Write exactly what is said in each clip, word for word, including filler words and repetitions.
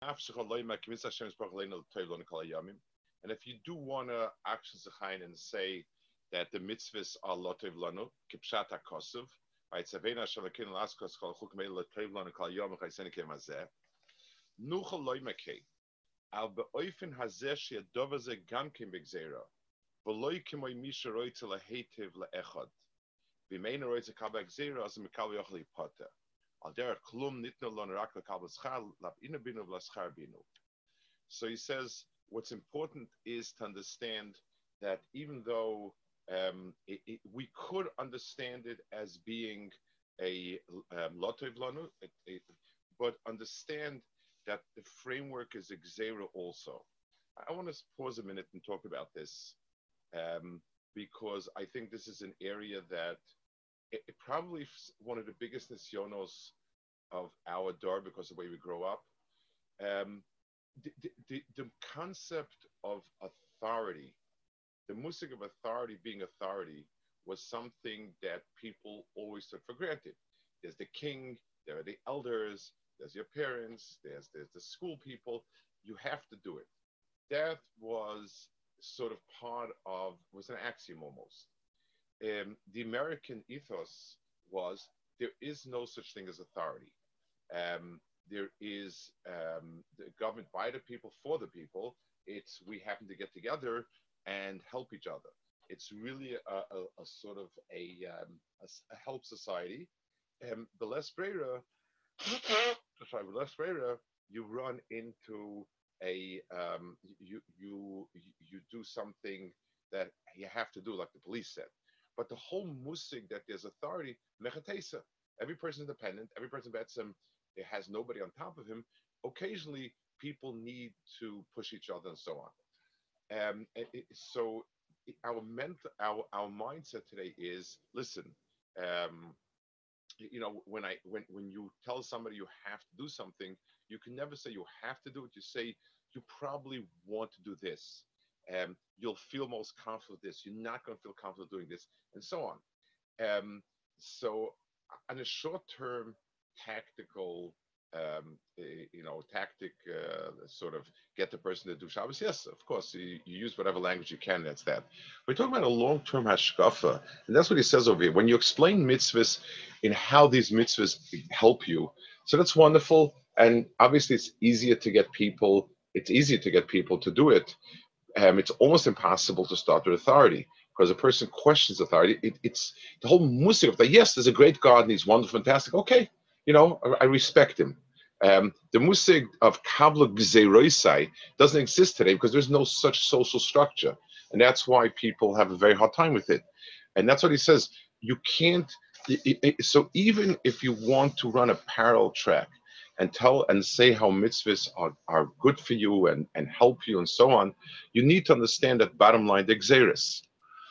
And if you do want to action and say that the mitzvahs are lotev lanu, kipshat hakosov, right? Savena shalakin laskos kol chuk meil lotev lanu kol yom chaysenik mazeh. Nuchal loy makei. Al beoifen hazeh she'adov hazeh gam kim b'gzeira. V'loy kimoy misha roitze lahetiv le'echad. V'meina roitze kal b'gzeira az mikal yochli poter. Al derech klum nitnu lon rak lekal b'schar lab ina binu v'laschar binu. So he says, what's important is to understand that even though um, it, it, we could understand it as being a um, lotev lanu, but understand that the framework is exera also. I want to pause a minute and talk about this um, because I think this is an area that it, it probably one of the biggest nisyonos of our door because of the way we grow up. Um, The, the, the concept of authority, the music of authority being authority, was something that people always took for granted. There's the king, there are the elders, there's your parents, there's, there's the school people. You have to do it. That was sort of part of, was an axiom almost. Um, the American ethos was there is no such thing as authority. Um, there is um, the government by the people for the people. It's we happen to get together and help each other. It's really a, a, a sort of a, um, a, a help society. Um, the less brera, sorry, the less brera, you run into a um, you you you do something that you have to do, like the police said. But the whole musig that there's authority, mechatesa. Every person is independent. Every person bets him. It has nobody on top of him. Occasionally, people need to push each other and so on. Um, it, it, so our mental, our our mindset today is: listen, um, you know, when I when when you tell somebody you have to do something, you can never say you have to do it. You say you probably want to do this. Um, you'll feel most comfortable with this. You're not going to feel comfortable doing this, and so on. Um, so, on a short term tactical, um, eh, you know, tactic, uh, sort of get the person to do Shabbos. Yes, of course, you, you use whatever language you can. That's that. We're talking about a long-term hashkafa, and that's what he says over here. When you explain mitzvahs in how these mitzvahs help you, so that's wonderful. And obviously, it's easier to get people. It's easier to get people to do it. Um, it's almost impossible to start with authority because a person questions authority. It, it's the whole music of that. Yes, there's a great God and he's wonderful, fantastic. Okay, you know, I, I respect him. Um, the musig of kabla gzeroisai doesn't exist today because there's no such social structure, and that's why people have a very hard time with it. And that's what he says. You can't. i- i- So even if you want to run a parallel track and tell and say how mitzvahs are, are good for you and, and help you and so on, you need to understand that bottom line, the xeris.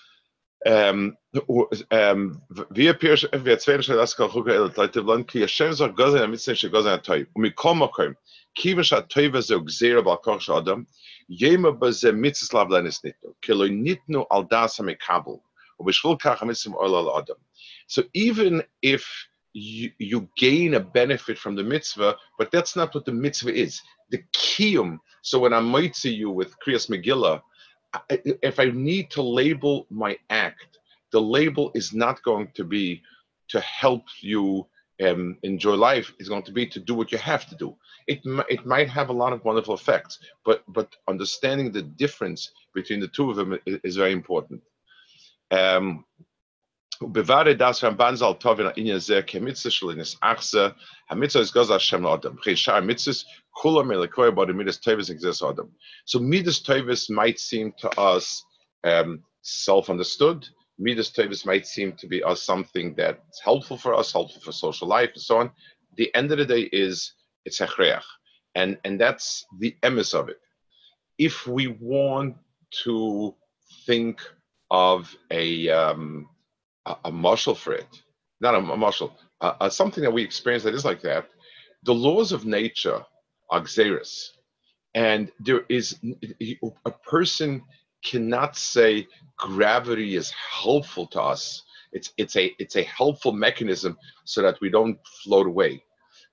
Um, um, wir Pirsch, wir zwei schon das kann gucken, Leute, blank, ki Hashem zog gazen mitzvah she gazen atoy. Umikom makom, kiva shatoy v'ze gzeira b'alkoch shadam, yema b'ze mitzvah lav lenis nitnu, kilo nitnu al das hamikabel, u'b'shvil kach mitzvah oil al adam. So even if you, you gain a benefit from the mitzvah, but that's not what the mitzvah is. The kiyum. So when I might see you with Kriyas Megillah, I- if I need to label my act, the label is not going to be to help you um, enjoy life. It's going to be to do what you have to do. It mi- it might have a lot of wonderful effects, but but understanding the difference between the two of them is, is very important. Um, Bewahre das Ramban zal tov in inyan zeh kemitzvah shel achse hamitzvah is gaz Hashem la'adam. Chei shar mitzvahs kulam melekoi but the midas tevis exists adam. So midas tevis might seem to us um, self-understood. Midas tevis might seem to be us something that's helpful for us, helpful for social life, and so on. The end of the day is it's hechreach, and and that's the emes of it. If we want to think of a um, a, a muscle for it, not a, a muscle, uh, uh, something that we experience that is like that. The laws of nature are xeris, and there is a person cannot say gravity is helpful to us. It's it's a it's a helpful mechanism so that we don't float away.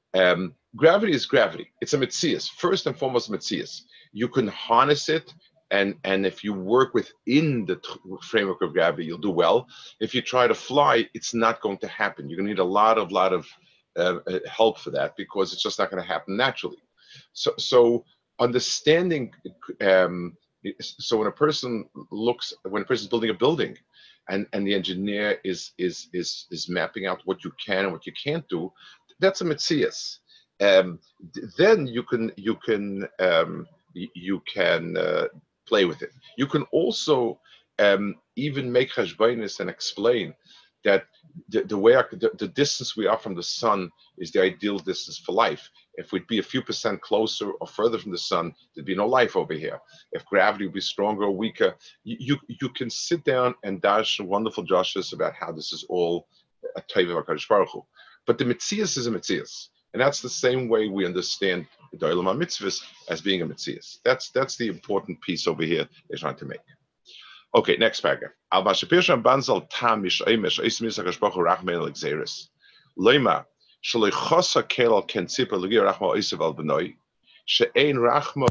Um, gravity is gravity. It's a mitzias. First and foremost, mitzias. You can harness it, and and if you work within the t- framework of gravity, you'll do well. If you try to fly, it's not going to happen. You're going to need a lot of lot of uh, uh, help for that because it's just not going to happen naturally. So so understanding. Um, so when a person looks, when a person is building a building, and and the engineer is is is is mapping out what you can and what you can't do, that's a mitzias. Um, then you can you can um, you can uh, play with it. You can also um, even make cheshbonis and explain that the, the way our, the, the distance we are from the sun is the ideal distance for life. If we'd be a few percent closer or further from the sun, there'd be no life over here. If gravity would be stronger or weaker, you you, you can sit down and dash wonderful joshes about how this is all a type of HaKadosh Baruch Hu. But the Metzias is a Metzias. And that's the same way we understand the Olam HaMitzvahs as being a Metzias. That's that's the important piece over here they're trying to make. Okay, next paragraph. Al Mashapir Sham Banzal Tam Mish Eimesh Eis Misak Hashbachu Rachmel Exeris. Leima Shaloi Chosa Kel Ken Tzipah Legi Rachma Eisav Al Benoi She'ein Rachma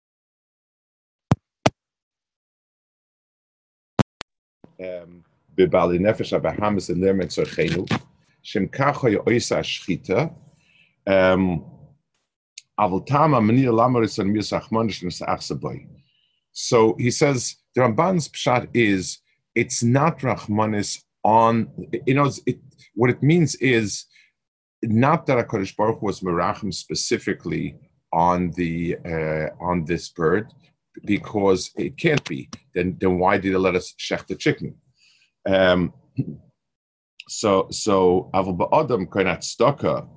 Bibali Nefesh Abahamis and Lermet Sorchenu Shem Kacha Yoisa Shchita Um, so he says the Ramban's pshat is it's not Rahmanis on, you know, it, what it means is not that HaKadosh Baruch Hu was merachim specifically on the uh, on this bird, because it can't be. Then then why did he let us shech the chicken? Um, so so Aval Ba'adam Kainat Staka.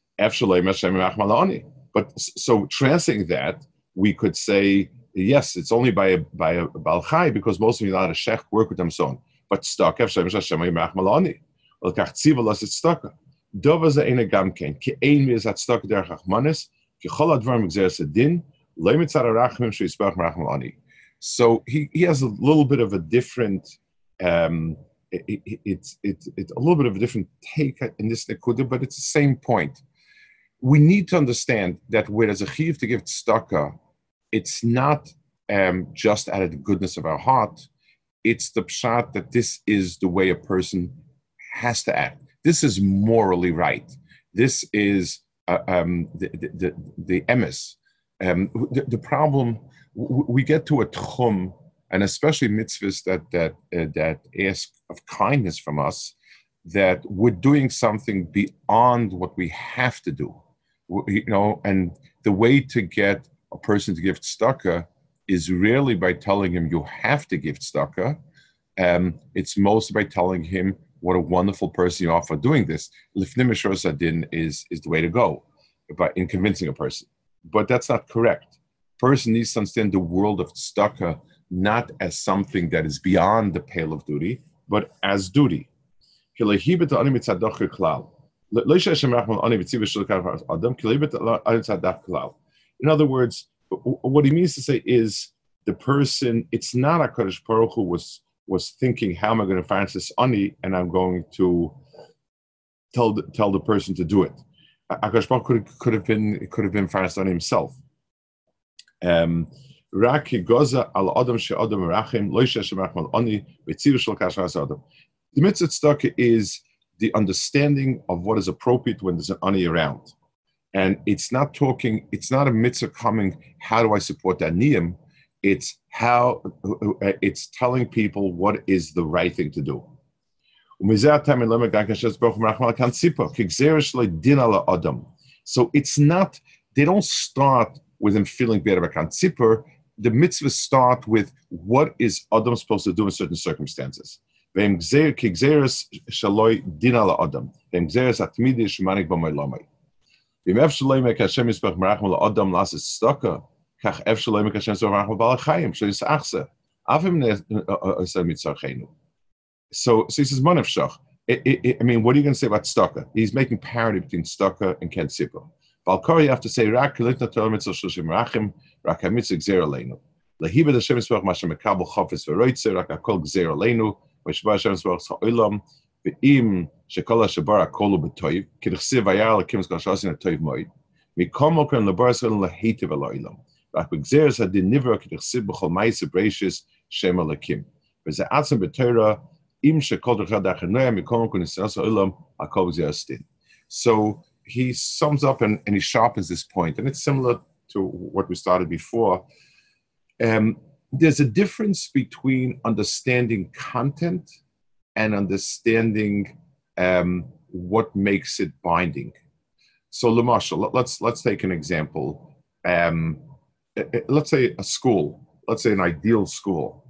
But so translating that, we could say, yes, it's only by a by a Baal Chai, because most of you not a shech work with them so on. But stuck Hashem Hashem Malani. Well, kachzivalas it's stuck. Dova ze ene gamken. Ki ein mi zat stuck der Chachmanis. Ki chol advarim exeres din. Lo mitzad arachmim sheisbach Malani. So he he has a little bit of a different. Um, it, it, it's it's it's a little bit of a different take in this nekuda, but it's the same point. We need to understand that whereas a chiv to give tzedakah, it's not um, just out of the goodness of our heart. It's the pshat that this is the way a person has to act. This is morally right. This is uh, um, the the the, the emes. Um, the, the problem, we get to a tchum, and especially mitzvahs that that uh, that ask of kindness from us, that we're doing something beyond what we have to do. You know, and the way to get a person to give tzedakah is rarely by telling him you have to give tzedakah. Um, it's mostly by telling him what a wonderful person you are for doing this. Lifnim Mishra Sadin is is the way to go, but in convincing a person. But that's not correct. Person needs to understand the world of tzedakah not as something that is beyond the pale of duty, but as duty. In other words, what he means to say is the person, it's not HaKadosh Baruch Hu was was thinking, how am I going to finance this ani, and I'm going to tell the, tell the person to do it. HaKadosh Baruch Hu could, could have been could have been financed on himself. Um, the mitzvah tzedakah is the understanding of what is appropriate when there's an ani around. And it's not talking, it's not a mitzvah coming, how do I support that niyam? It's how, it's telling people what is the right thing to do. So it's not, they don't start with him feeling bad about Kant Tzipor. The mitzvahs start with what is Adam supposed to do in certain circumstances. V'em gzeir ki gzeiras shaloi din ala Adam. V'em gzeiras atmidi shemanik b'may lamay. V'em ef shaloi mek Hashem yisbach merachim la Adam lasis tzedakah, kach ef shaloi mek Hashem yisbach merachim b'al chayim shlo yisachse. Avim ne'aseh mitzarcheinu. So, so he says, Manav Shach. I mean, what are you going to say about tzedakah? He's making parity between tzedakah and Kent Tzipor. Balkor, you have to say, Rak kilitna Torah mitzvah shloshim rachim, rak hamitzvah gzeir aleinu. Lahibad Hashem yisbach mashem mekabel chafetz v'roitze, rak hakol gzeir aleinu, v'shba Hashem yisbach ha'olam, Ve'im shekol hashabar hakolu b'toiv, k'dechsiv vayar lakim skol shasin ha'toiv moed, mikol mokem lebar yisrael lahetiv elo'ilam. Rak b'gzeres hadin nivra k'dechsiv b'chol ma'aseh bereishis shem alakim. V'ze atzim b'Torah, im shekol derechad achanoya mikol mokem nisras ha'olam hakol b'gzeres din. So he sums up and, and he sharpens this point, and it's similar to what we started before. Um, there's a difference between understanding content and understanding um, what makes it binding. So, Lamashal, let's let's take an example. Um, let's say a school. Let's say an ideal school.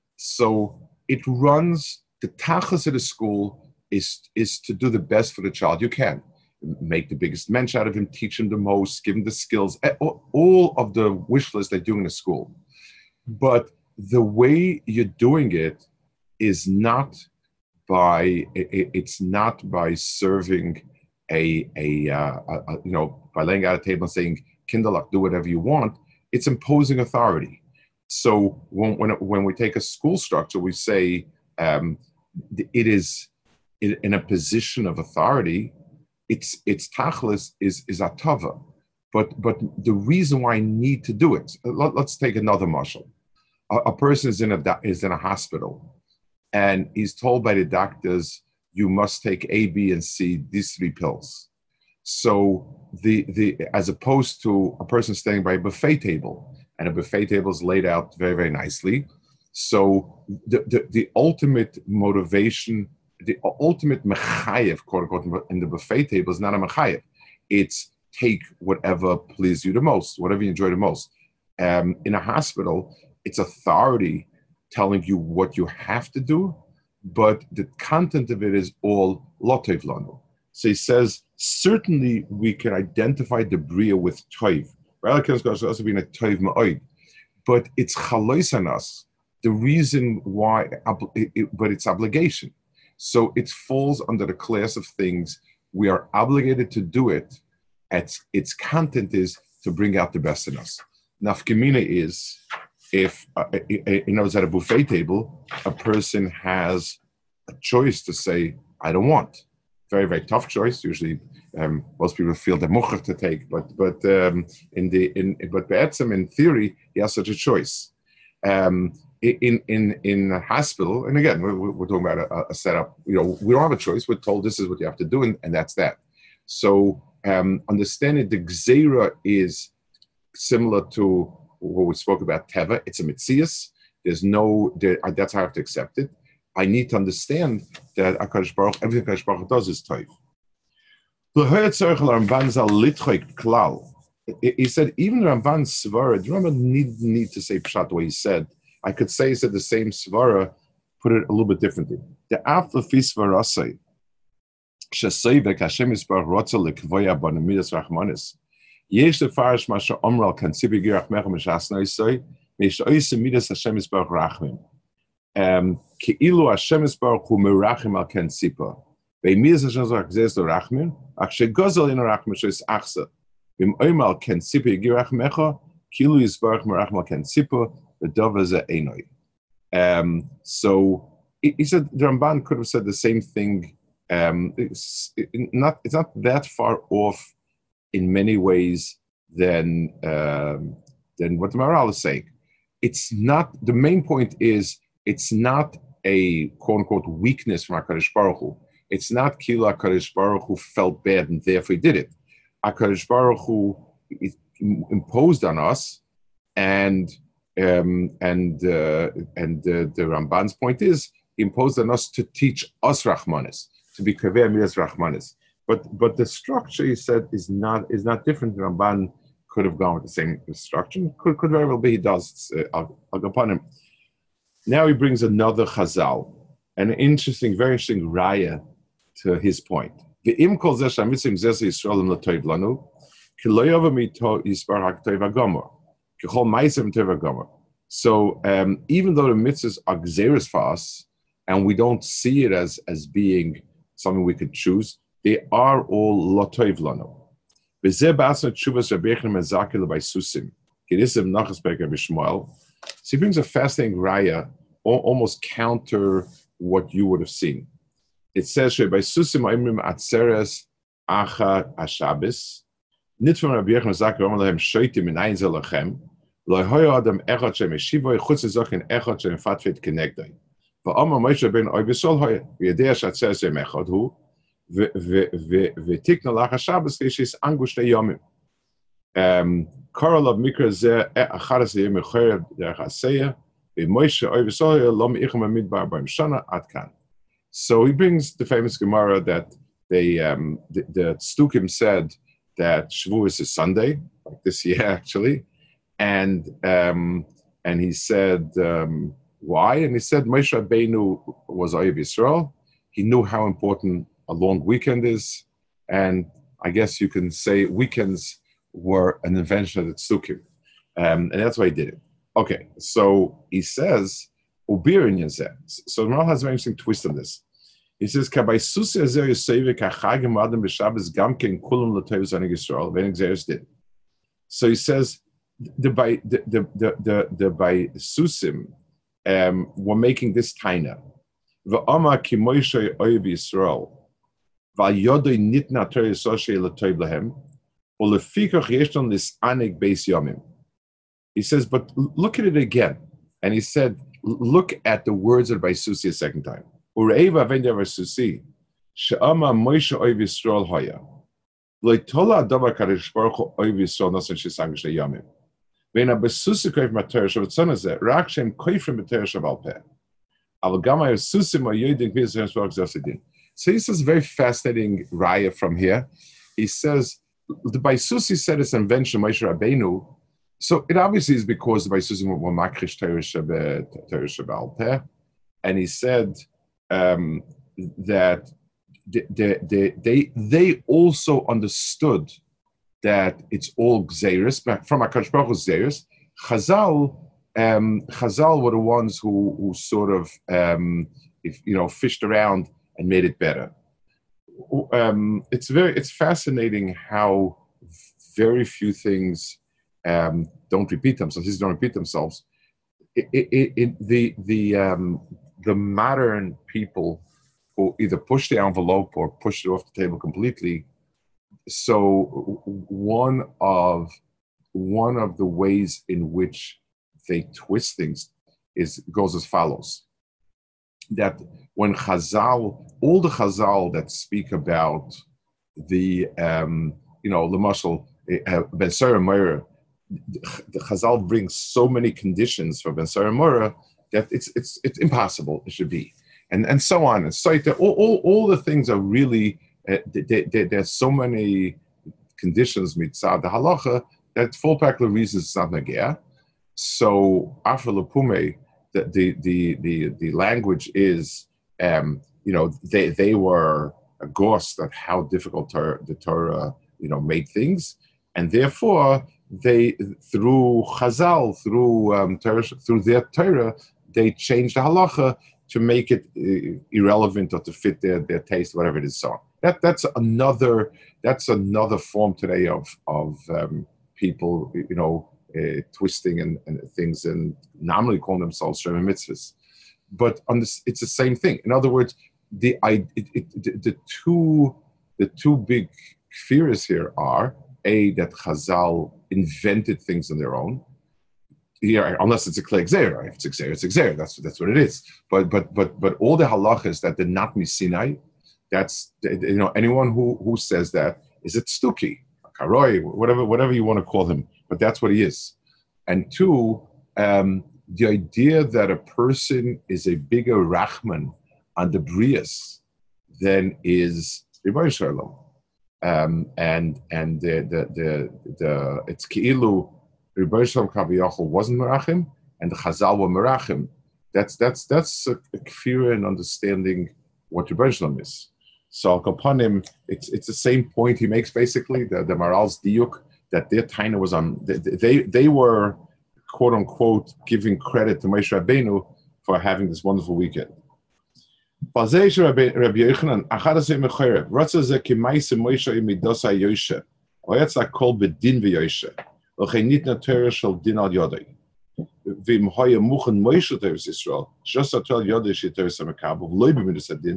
So it runs the tachas of the school is is to do the best for the child you can. Make the biggest mensch out of him, teach him the most, give him the skills, all of the wish list they do in the school. But the way you're doing it is not by it's not by serving a a, uh, a you know by laying out a table and saying Kinderlach, do whatever you want. It's imposing authority. So when when when we take a school structure, we say um, it is in a position of authority. Its its tachlis is is atava, but but the reason why I need to do it. Let, let's take another mashal. A, a person is in a is in a hospital, and he's told by the doctors, you must take A, B, and C, these three pills. So the the as opposed to a person standing by a buffet table, and a buffet table is laid out very very nicely. So the the, the ultimate motivation. The ultimate mechayev, quote unquote, in the buffet table is not a mechayev. It's take whatever pleases you the most, whatever you enjoy the most. Um, in a hospital, it's authority telling you what you have to do, but the content of it is all lotev lanu. So he says, certainly we can identify the bria with toiv. Also being a toiv ma'oid, but it's chalois on us. The reason why, but it's obligation. So it falls under the class of things we are obligated to do it. Its, its content is to bring out the best in us. Nafkamina is if, uh, you know, at a buffet table, a person has a choice to say, I don't want. Very, very tough choice. Usually um, most people feel they're mucher to take, but but um, in the in but Be'etzem, in theory, he has such a choice. Um, In in in a hospital, and again, we're, we're talking about a, a setup. You know, we don't have a choice. We're told this is what you have to do, and, and that's that. So, um, understanding the gzeira is similar to what we spoke about. Teva, it's a mitzias. There's no. There, that's how I have to accept it. I need to understand that Akadosh Baruch, everything Akadosh Baruch does is toiv. He said even the Ramban svara. The Ramban need need to say pshat the way he said. I could say he said the same svara, put it a little bit differently. The aflafi svara say, shesayvek Hashem yisbarach rotza lekvoya banamidas rachmanis. Yesh lefarish masha omral kan sibi girach mecha mishas noisay, mesh oisem midas Hashem yisbarach rachmim. Keilu Hashem yisbarach hu merachim al ken sipa. Ve'midas Hashem yisbarach zez lo rachmim, ach shegozel in rachmim shois achsa. V'im oimal ken sibi girach mecha, keilu yisbarach merachim al ken sipa, the dove is a enoi. Um, so he said the Ramban could have said the same thing. Um, it's it, not it's not that far off in many ways than um, than what the Maharal is saying. It's not the main point is it's not a quote unquote weakness from HaKadosh Baruch Hu. It's not Kila HaKadosh Baruch Hu felt bad and therefore he did it. HaKadosh Baruch Hu imposed on us, and Um, and uh, and uh, the Ramban's point is he imposed on us to teach us Rahmanis, to be Kaveh Midas Rahmanis. But but the structure he said is not is not different. The Ramban could have gone with the same structure. Could could very well be he does. Uh, I'll, I'll go upon him. Now he brings another Chazal, an interesting, very interesting raya to his point. The im kol zeh shamitzim zeh Yisrael im l'toiv lanu, ki lo yova mito yisbar ha'toiv ha'gomor. So um, even though the mitzvahs are gzeres for us, and we don't see it as, as being something we could choose, they are all lotoiv lano. So he brings a fascinating raya, almost counter what you would have seen. it says by Susim Imrim Atzeres Acha Ashabis. Nit from Rabbi Yochanan Zakir Omer Lahem Shoitim in Ein Zelachem. Lo Hoya Adam Echad Shem Eshivoy Chutz Zochin Echad Shem Fatfit Kenegdoi. VaOmer Moshe Ben Oy B'Sol Hoya V'Yedei Shatzeres Yem Echad Hu V'Tikna Lach Hashabis Kishis Angush Yomim. Korol of Mikra Zeh Acharas Yem Echorev Derech Aseya V'Moshe Oy B'Sol Hoya Lo Me'ichem Amidbar B'Im Shana Ad Kan. So he brings the famous Gemara that they um, the, the Stukim said that Shavuos is Sunday, like this year actually, and um, and he said um, why, and he said Moshe Rabbeinu was Oyev Yisrael. He knew how important a long weekend is, and I guess you can say weekends were an invention of the Stukim, um, and that's why he did it. Okay, so he says Ubir in Yazeh. So Maral has a very interesting twist on this. He says, "Kabay susi azer yoseve kachagim adam b'Shabbos gamken kulam l'toiv zanig Yisrael." When Xeris did, so he says the by the the the the, the by susim um, were making this taina. V'ama ki Moshe oyev Yisrael v'yodoi nitna Torah yisoshe l'toiv lahem ulefikach yeshton lisanig beis yomim. He says, but look at it again, and he said, look at the words of by susi a second time. Ureiva vendever susi, she'ama Moshe oyev Yisrael hoya. Loitola davar kadosh baruch hu oyev Yisrael nosan shisang sheyamim. Ve'na besusi koif mater shavutzonazeh rak shem koifrim mater shaval peh. Aval gama susi ma yodim k'yisrael shvarach zasidin. So he says a very fascinating raya from here. He says the Baisusi said it's an invention of Moshe Rabbeinu. So it obviously is because the Baisusi were makrish Torah shaval peh, and he said. Um, that they, they, they, they also understood that it's all Gzeiris, from HaKadosh Baruch Hu Gzeiris. Chazal, um, Chazal were the ones who, who sort of, um, if, you know, fished around and made it better. Um, it's very, it's fascinating how very few things um, don't repeat themselves. These don't repeat themselves. It, it, it, the, the, um, the modern people who either push the envelope or push it off the table completely. So one of one of the ways in which they twist things is goes as follows: that when Chazal, all the Chazal that speak about the um, you know the muscle Ben Sarah Moira, the Chazal brings so many conditions for Ben Sarah Moira that it's it's it's impossible it should be, and and so on and so all all, all the things are really uh, they, they, there's so many conditions mitzad the halacha that full practical reasons it's not nagea. So after lepume, the the the the the language is um you know they they were aghast at how difficult Torah, the Torah you know made things, and therefore they through Chazal through um, Torah, through their Torah. They changed the halacha to make it uh, irrelevant or to fit their, their taste, whatever it is. So that that's another that's another form today of of um, people, you know, uh, twisting and, and things and nominally calling themselves Shema Mitzvahs. But on this, it's the same thing. In other words, the I it, it, the, the two the two big fears here are a that Chazal invented things on their own. Yeah, unless it's a klei gzeira. If it's a gzeira, it's a gzeira. That's that's what it is. But but but but all the halachas that did not misinai, that's you know anyone who who says that is it stuki, karoi, whatever whatever you want to call him. But that's what he is. And two, um, the idea that a person is a bigger rachman on the brias than is Ribono Shel Olam. Um, and and the the the, the it's keilu. Ribono Shel Olam Kaviyachol wasn't merachim, and the Chazal were merachim. That's that's that's a, a kfira in understanding what Ribono Shel Olam is. So upon him, it's it's the same point he makes basically. The the Maral's diuk that their taina was on. They, they they were quote unquote giving credit to Moshe Rabbeinu for having this wonderful weekend. Rabbi Yochanan, achadasei mechorev, ratza ze kimaise Moshe imidosa Yoshe, oyatza kol bedin v'Yoshe. L'cheinitna Torah shel din al yodei. V'im hoya muchen Moshe Torah Yisrael, shos atel yodei she Torah samakav, v'loi b'midas adin,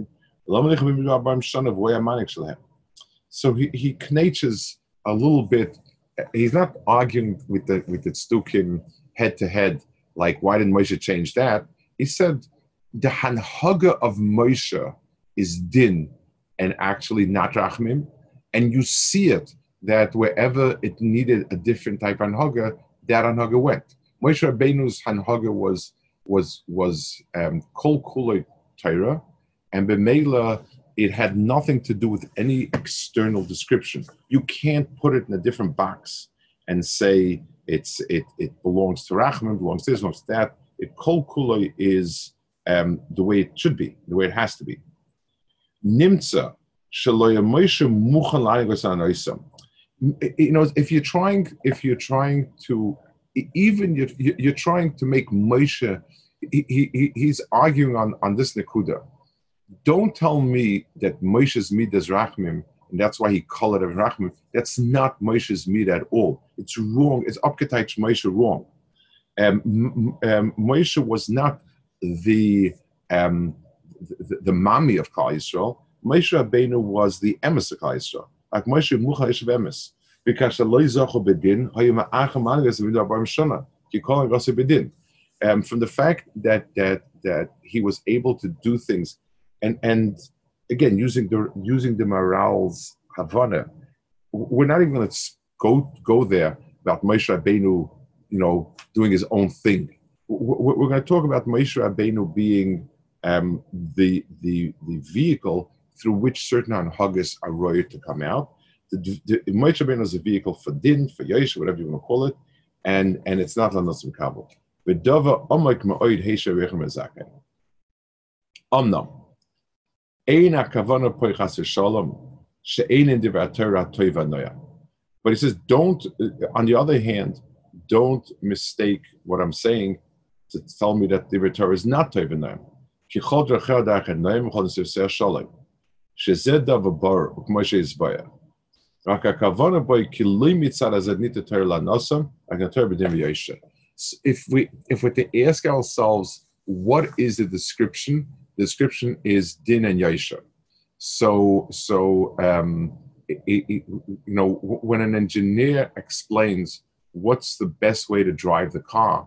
So he, he knaches a little bit. He's not arguing with the with the Stukim head to head, like why didn't Moshe change that? He said the hanhaga of Moshe is din and actually not rachmim, and you see it that wherever it needed a different type of hanhaga, that hanhaga went. Moshe Rabbeinu's hanhaga was was was um, kol kulei Torah, and b'meila it had nothing to do with any external description. You can't put it in a different box and say it's it it belongs to Rachman, belongs to this, belongs to that. It kol kulei is um, the way it should be, the way it has to be. Nimtza shaloya Moshe muchan la'anigos anoisam. You know, if you're trying, if you're trying to, even you're, you're trying to make Moshe, he, he, he's arguing on, on this nekuda. Don't tell me that Moshe's midas rachmim, and that's why he called it a rachmim. That's not Moshe's mid at all. It's wrong. It's upketaich Moshe wrong. Um, um, Moshe was not the um, the, the mami of Klal Yisrael. Moshe Rabbeinu was the emes of Klal Yisrael. Like Moshe Mucha Yisrael emes. Because the loy zachu bedin, hayim ha'acham anigas v'midu abar mishana. He called it bedin. Um, from the fact that that that he was able to do things, and and again using the using the morals havana, we're not even going to go go there about Moshe Rabbeinu, you know, doing his own thing. We're, we're going to talk about Moshe Rabbeinu being um, the the the vehicle through which certain hanhagas are royal to come out. The, the, the Moshe Rabbeinu is a vehicle for din, for yosh, whatever you want to call it, and and it's not lanos mekabel. V'dava omak ma'oid heisha rechem ezaken. Omnam ein hakavana po chas v'shalom she'ein in divrei Torah toiva noya. But he says, don't. On the other hand, don't mistake what I'm saying to tell me that divrei Torah is not toiva noya. Ki chol drachei adach en noyim chol nisivsei shalom. Shezed davar bar u'k'moshe yizbaya. If we if we to ask ourselves what is the description, the description is din and yosha. So so um, it, it, you know, when an engineer explains what's the best way to drive the car,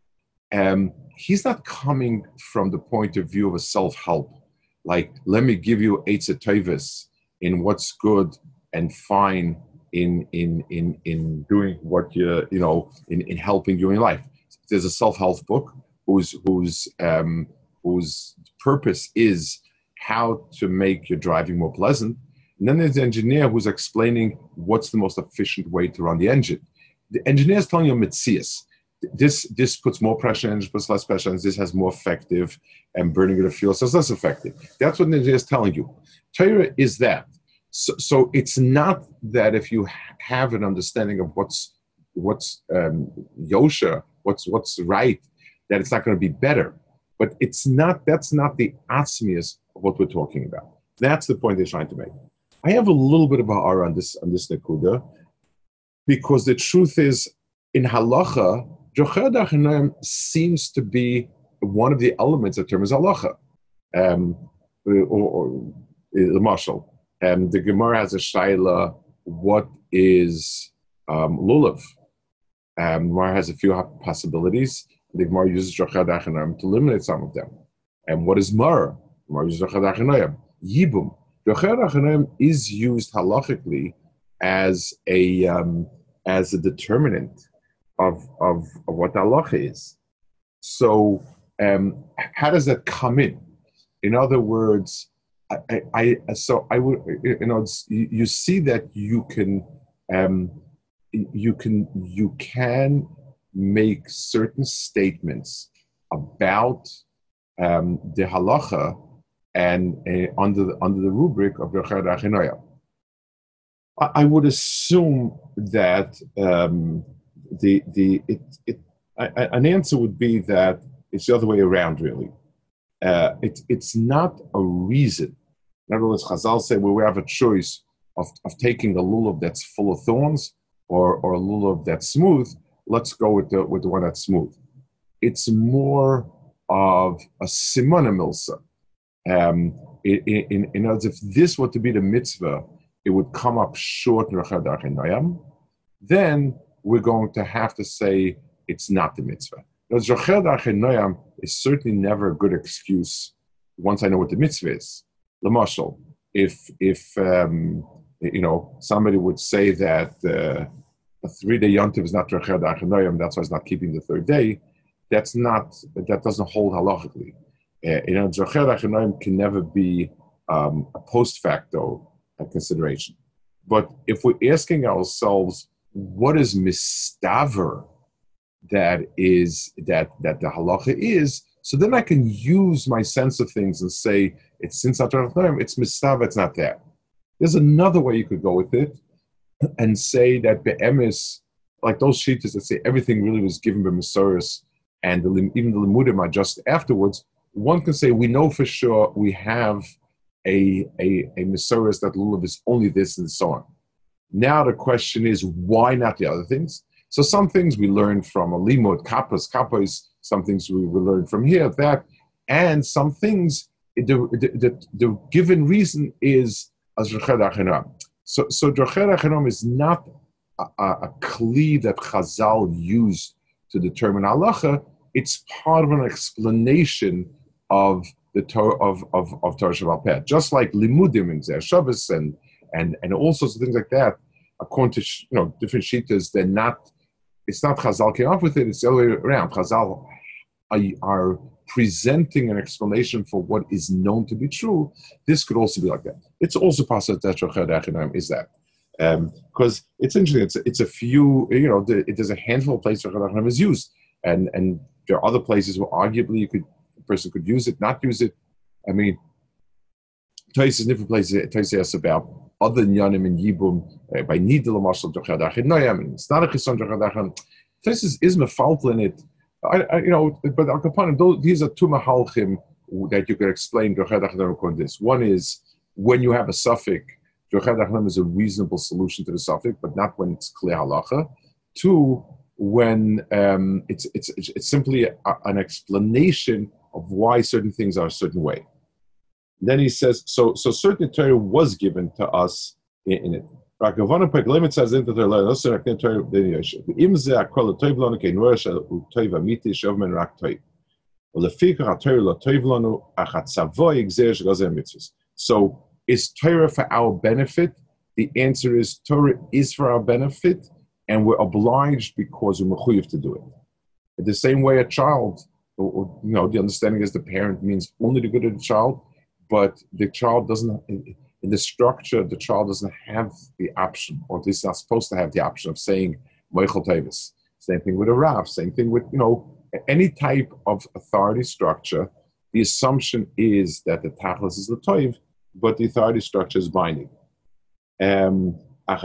um, he's not coming from the point of view of a self-help, like let me give you eitzah tovos in what's good and fine in in in in doing what you you know in, in helping you in life. There's a self-help book whose whose um, whose purpose is how to make your driving more pleasant, and then there's the engineer who's explaining what's the most efficient way to run the engine. The engineer is telling you mitzias. This this puts more pressure in, puts less pressure, and this has more effective, and burning of the fuel so it's less effective. That's what the engineer is telling you. Torah is that. So, so it's not that if you have an understanding of what's what's um, yosha, what's what's right, that it's not going to be better. But it's not. That's not the atzmius of what we're talking about. That's the point they're trying to make. I have a little bit of a ha'ara on this on this nekuda, because the truth is, in halacha, Jocher Dachanayim seems to be one of the elements of terms halacha, um, or, or the marshal. Um, the Gemara has a shaila, what is um, lulav? Um, Gemara has a few possibilities. The Gemara uses Jocher Dachanayim to eliminate some of them. And what is mar? Gemara uses Jocher Dachanayim. Yibum. Jocher Dachanayim is used halachically as a um, as a determinant of of, of what halacha is. So um, how does that come in? In other words, I, I, I so I would you know it's, you, you see that you can um, you can you can make certain statements about um, the halacha and uh, under the under the rubric of Jocher Dachanayim. I, I would assume that um, the the it, it I, an answer would be that it's the other way around, really. Uh, it, it's not a reason. In other words, Chazal say, well, we have a choice of, of taking a lulav that's full of thorns or, or a lulav that's smooth. Let's go with the with the one that's smooth. It's more of a simona milsa. Um, in, in, in other words, if this were to be the mitzvah, it would come up short in Rachel Darchei Noam, then we're going to have to say it's not the mitzvah. Because Rachel Darchei Noam is certainly never a good excuse once I know what the mitzvah is. L'mashal, if, if um, you know, somebody would say that uh, a three-day yontiv is not Rachel Darchei Noam, that's why it's not keeping the third day, that's not, that doesn't hold halachically. Uh, you know, Rachel Darchei Noam can never be um, a post facto consideration. But if we're asking ourselves, what is mistaver that is that that the halacha is, so then I can use my sense of things and say it's since it's mistaver, it's not that. There's another way you could go with it and say that be'emes, like those shitas that say everything really was given by Masoros and the, even the limudim are just afterwards. One can say we know for sure we have a a a Masoros that lulav is only this and so on. Now the question is, why not the other things? So some things we learn from a limud, kappas, kappas, some things we will learn from here, that, and some things, the, the, the, the given reason is as Rachel Darchei Noam. So, so Rachel Darchei Noam is not a, a, a kli that Chazal used to determine halacha. It's part of an explanation of the Torah of, of, of Torah Sheba'al Peh. Just like limudim in Zeh Shabbos and And, and all sorts of things like that, according to you know different shitas, they're not. It's not Chazal came up with it. It's the other way around. Chazal are, are presenting an explanation for what is known to be true. This could also be like that. It's also possible that Rachel Darchei Noam is that because um, it's interesting. It's it's a few. You know, the, it, there's a handful of places Rachel Darchei Noam is used, and and there are other places where arguably you could a person could use it, not use it. I mean, Tais is different places. Tais asks about other nyanim in Yibum uh, by Nidel Marshal Rachel Darchei Noam, and it's not a chisan Rachel Darchei Noam. This is is mefaltel in it, I, I, you know. But Al Kapanim, these are two mahalchim that you could explain Rachel Darchei Noam according to this. One is when you have a suffix, Rachel Darchei Noam is a reasonable solution to the suffix, but not when it's clear halacha. Two, when um, it's it's it's simply a, an explanation of why certain things are a certain way. Then he says, so so certain Torah was given to us in, in it. Rakavana Peglimit says into the Torah, also Rakne Torah Deniyosh. Imze Akol Toiv Lanu Kein Rosh Toiv Amiti Shovmen Rak Toiv. Ulefika HaTorah Lo Toiv Lanu Achat Savoy Exer Shgazer Mitzvos. So is Torah for our benefit? The answer is Torah is for our benefit, and we're obliged because we're mechuyev to do it. In the same way, a child, or, or, you know, the understanding is the parent means only the good of the child. But the child doesn't, in the structure, the child doesn't have the option, or at least not supposed to have the option of saying Moichel Tevis. Same thing with a Rav, same thing with, you know, any type of authority structure. The assumption is that the Tachlis is the Toiv, but the authority structure is binding. Um,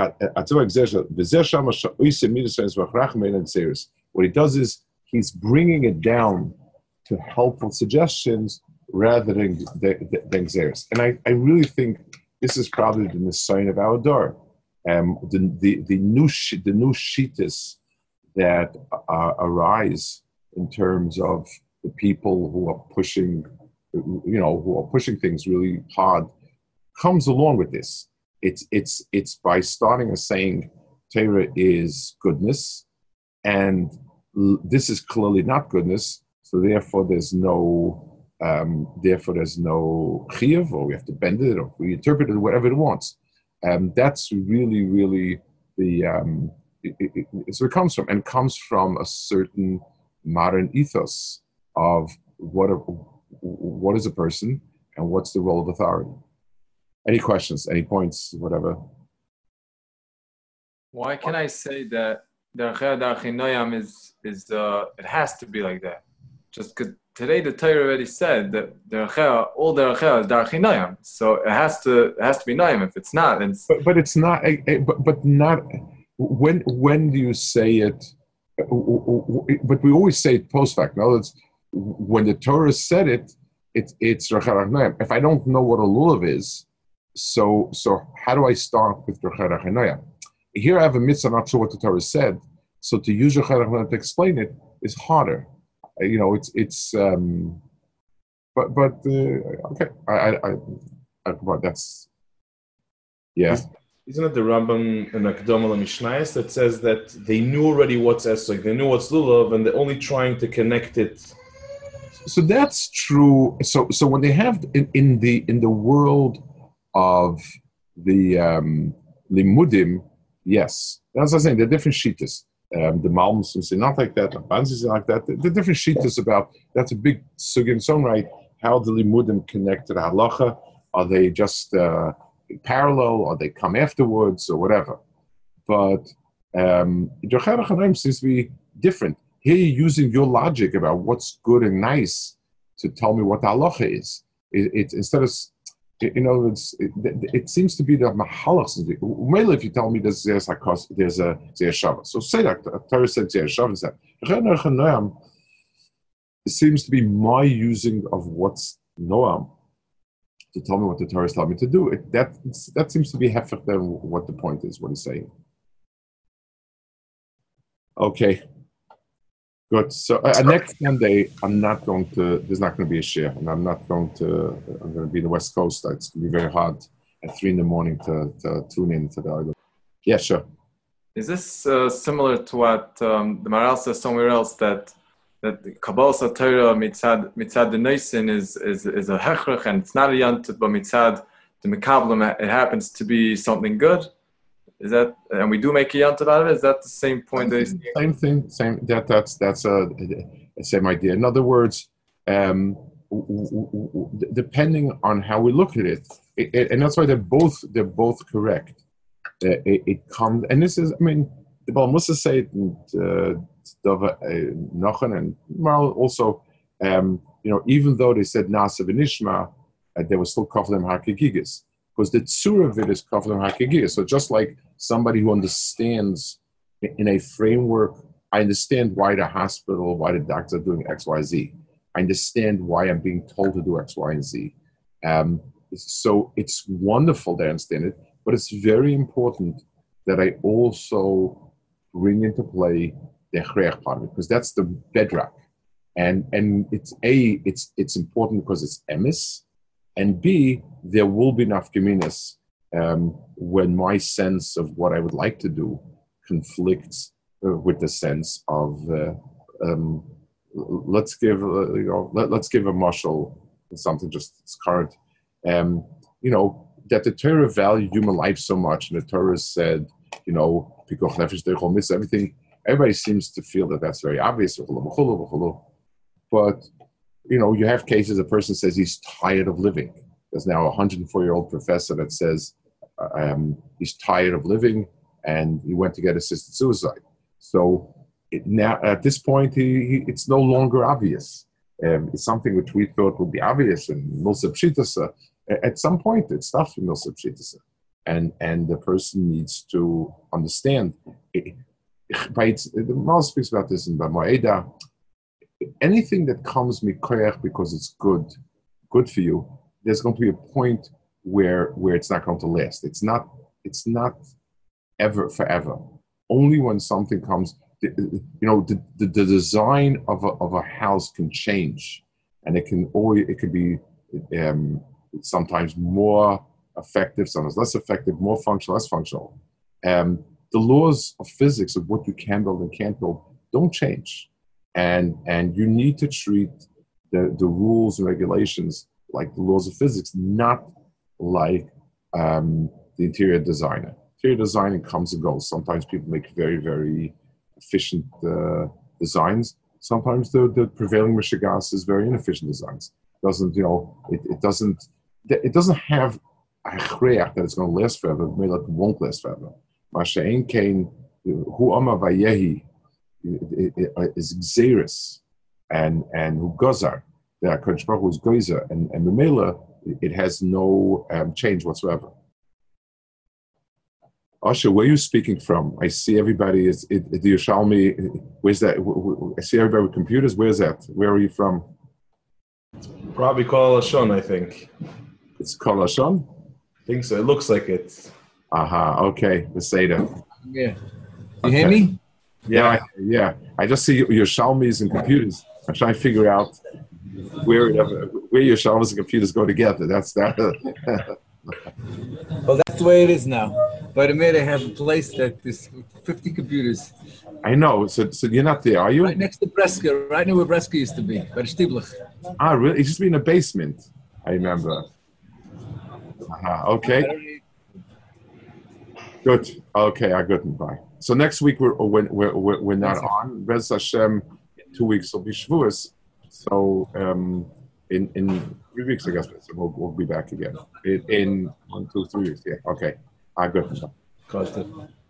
what he does is he's bringing it down to helpful suggestions rather than than Xeris. And I, I really think this is probably the sign of our door. Um, the, the, the new the new shitas that uh, arise in terms of the people who are pushing, you know, who are pushing things really hard, comes along with this. It's it's it's by starting and saying Torah is goodness, and l- this is clearly not goodness. So therefore, there's no. Um, therefore, there's no chiyuv, or we have to bend it, or we interpret it, whatever it wants. Um, that's really, really the um, it, it, it's where it comes from, and comes from a certain modern ethos of what a, what is a person and what's the role of authority. Any questions? Any points? Whatever. Why can I say that Darchei Darchei Noam is is uh, it has to be like that? Just because today the Torah already said that Darchei, all Darchei is Darchei Noam, so it has to it has to be Noam. If it's not, it's but, but it's not. But, but not when when do you say it? But we always say it post fact. In other words, when the Torah said it, it it's Darchei Darchei Noam. If I don't know what a lulav is, so so how do I start with Darchei Darchei Noam? Here I have a mitzvah, I'm not sure what the Torah said, so to use Darchei Darchei Noam to explain it is harder. You know, it's it's um, but but uh, okay, I I, I, I well, that's yeah. Isn't it the Rambam in Akdama Mishnayos that says that they knew already what's esrog, they knew what's lulav, and they're only trying to connect it. So that's true. So so when they have in, in the in the world of the um, limudim, yes, that's what I'm saying. There are different shittas. Um, the Malmus say not like that. The Banzi say like that. The, the different shittas about that's a big sugya in its own right. How the limudim connect to the halacha? Are they just uh, parallel, or they come afterwards, or whatever? But um, seems to be different. Here you're using your logic about what's good and nice to tell me what the halacha is. It, it, instead of, you know, it's, it, it seems to be the mahalach. Mainly if you tell me there's, there's, a, there's a Zeh Shavah. So say that, Torah said Zeh Shavah is that. It seems to be my using of what's Noam to tell me what the Torah is telling me to do. It, that, that seems to be hefech than what the point is, what he's saying. Okay. Good. So uh, next Sunday, I'm not going to. There's not going to be a share, and I'm not going to. I'm going to be in the West Coast. It's going to be very hard at three in the morning to, to tune in to the other. Yeah, sure. Is this uh, similar to what um, the Maral says somewhere else that that Kabbalah Torah mitzad mitzad the Noisin is is is a hechrach and it's not a yantut, but mitzad the mekablim it happens to be something good? Is that, and we do make a yantut out of it? Is that the same point? Same, that same thing. Same. That that's that's a, a same idea. In other words, um, w- w- w- depending on how we look at it, it, it, and that's why they're both they're both correct. Uh, it, it comes, and this is, I mean, the Baal Musa say it, and uh, Nochen and Maral also, um, you know, even though they said Nasa v'Nishma, uh, they were still kaflim hakigigas. Because the tzura of it is kaflim hakigiyah. So just like somebody who understands in a framework, I understand why the hospital, why the doctors are doing X, Y, Z. I understand why I'm being told to do X, Y, and Z. Um, so it's wonderful to understand it, but it's very important that I also bring into play the chreach part of it, because that's the bedrock. And and it's A, it's it's important because it's emes, and B, there will be nafkaminas um, when my sense of what I would like to do conflicts uh, with the sense of uh, um, let's give uh, you know let, let's give a mashal, something just it's current. Um, you know that the Torah valued human life so much, and the Torah said, you know, pikuach nefesh deichol mitzvah, everything. Everybody seems to feel that that's very obvious. But you know, you have cases, a person says he's tired of living. There's now a one hundred four year old professor that says um, he's tired of living, and he went to get assisted suicide. So it, now at this point, he, he, it's no longer obvious. Um, it's something which we thought would be obvious in Milsa Pshitasa. At some point, it stops with Milsa Pshitasa. And, and the person needs to understand. It, by its, the Mal speaks about this in B'Mo'eda. Anything that comes mikoyach because it's good, good for you, there's going to be a point where where it's not going to last. It's not it's not ever forever. Only when something comes, you know, the, the, the design of a, of a house can change, and it can always it can be um, sometimes more effective, sometimes less effective, more functional, less functional. Um, the laws of physics of what you can build and can't build don't change. And and you need to treat the, the rules and regulations like the laws of physics, not like um, the interior designer. Interior designing comes and goes. Sometimes people make very, very efficient uh, designs. Sometimes the, the prevailing mishigas is very inefficient designs. Doesn't, you know, it, it doesn't it doesn't have a chreach that it's going to last forever. Maybe it won't last forever. Masha'en kain hu ama vayehi is Xeris and and who Gozar, the Kodesh Baruch Hu is Gozer, and and Memela, it has no um, change whatsoever. Asha, where are you speaking from? I see everybody is it, the Yerushalmi. Where's that? I see everybody with computers. Where's that? Where are you from? Probably Kol Hashon, I think. It's Kol Hashon? I think so. It looks like it. Aha. Uh-huh, okay. The Seder. Yeah. You okay. hear me? Yeah, I, yeah. I just see your Shalmis and computers. I'm trying to figure out where it ever, where your Shabbos and computers go together. That's that. Well, that's the way it is now. By the way, they have a place that is fifty computers. I know. So, so you're not there, are you? Right next to Breska, right near where Breska used to be, by the Stieblach. Ah, really? It used to be in a basement. I remember. Uh-huh. Okay. Good. Okay, I got it. Bye. So next week we're we're we're, we're not on. Bez Hashem. In two weeks will be Shavuos. So um, in in three weeks, I guess so we'll, we'll be back again. In, in one, two, three weeks. Yeah. Okay. I got it.